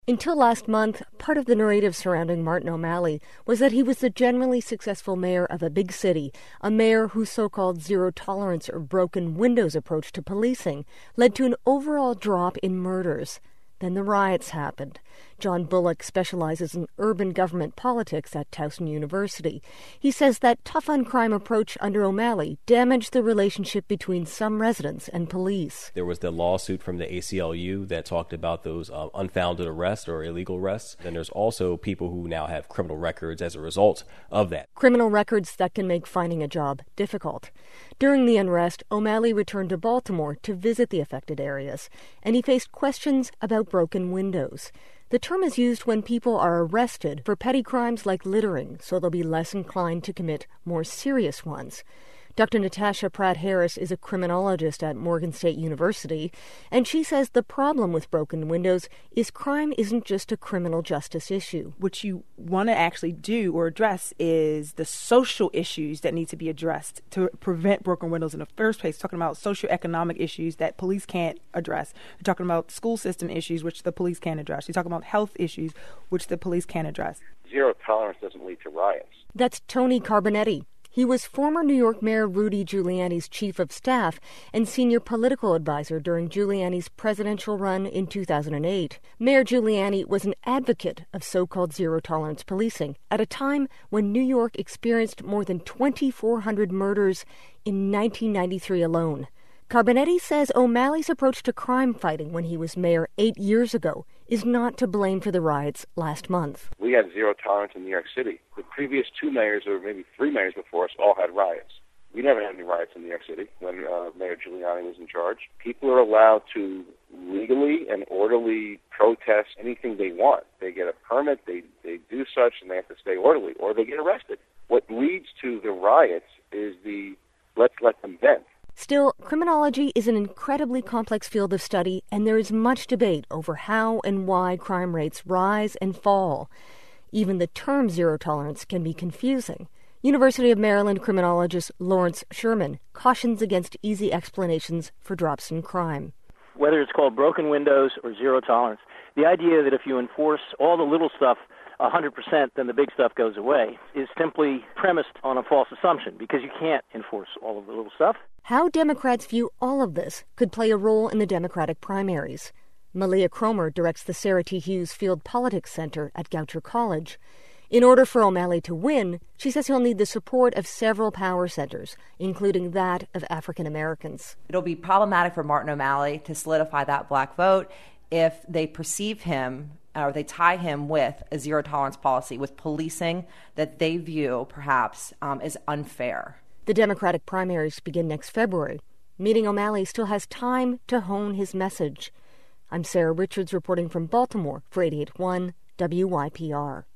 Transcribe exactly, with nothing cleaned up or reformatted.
Until last month, part of the narrative surrounding Martin O'Malley was that he was the generally successful mayor of a big city, a mayor whose so-called zero-tolerance or broken windows approach to policing led to an overall drop in murders. Then the riots happened. John Bullock specializes in urban government politics at Towson University. He says that tough-on-crime approach under O'Malley damaged the relationship between some residents and police. There was the lawsuit from the A C L U that talked about those uh, unfounded arrests or illegal arrests. Then there's also people who now have criminal records as a result of that. Criminal records that can make finding a job difficult. During the unrest, O'Malley returned to Baltimore to visit the affected areas, and he faced questions about broken windows. The term is used when people are arrested for petty crimes like littering, so they'll be less inclined to commit more serious ones. Doctor Natasha Pratt-Harris is a criminologist at Morgan State University, and she says the problem with broken windows is crime isn't just a criminal justice issue. What you want to actually do or address is the social issues that need to be addressed to prevent broken windows in the first place. Talking about socioeconomic issues that police can't address. You're talking about school system issues, which the police can't address. You're talking about health issues, which the police can't address. Zero tolerance doesn't lead to riots. That's Tony Carbonetti. He was former New York Mayor Rudy Giuliani's chief of staff and senior political advisor during Giuliani's presidential run in two thousand eight. Mayor Giuliani was an advocate of so-called zero-tolerance policing at a time when New York experienced more than twenty-four hundred murders in nineteen ninety-three alone. Carbonetti says O'Malley's approach to crime fighting when he was mayor eight years ago is not to blame for the riots last month. We had zero tolerance in New York City. The previous two mayors, or maybe three mayors before us, all had riots. We never had any riots in New York City when uh, Mayor Giuliani was in charge. People are allowed to legally and orderly protest anything they want. They get a permit, they, they do such, and they have to stay orderly, or they get arrested. What leads to the riots is the let's let them vent. Still, criminology is an incredibly complex field of study, and there is much debate over how and why crime rates rise and fall. Even the term zero tolerance can be confusing. University of Maryland criminologist Lawrence Sherman cautions against easy explanations for drops in crime. Whether it's called broken windows or zero tolerance, the idea that if you enforce all the little stuff one hundred percent, then the big stuff goes away, is simply premised on a false assumption, because you can't enforce all of the little stuff. How Democrats view all of this could play a role in the Democratic primaries. Malia Cromer directs the Sarah T. Hughes Field Politics Center at Goucher College. In order for O'Malley to win, she says he'll need the support of several power centers, including that of African Americans. It'll be problematic for Martin O'Malley to solidify that black vote if they perceive him or they tie him with a zero-tolerance policy, with policing that they view, perhaps, um, as unfair. The Democratic primaries begin next February, meaning O'Malley still has time to hone his message. I'm Sarah Richards reporting from Baltimore for eighty-eight point one W Y P R.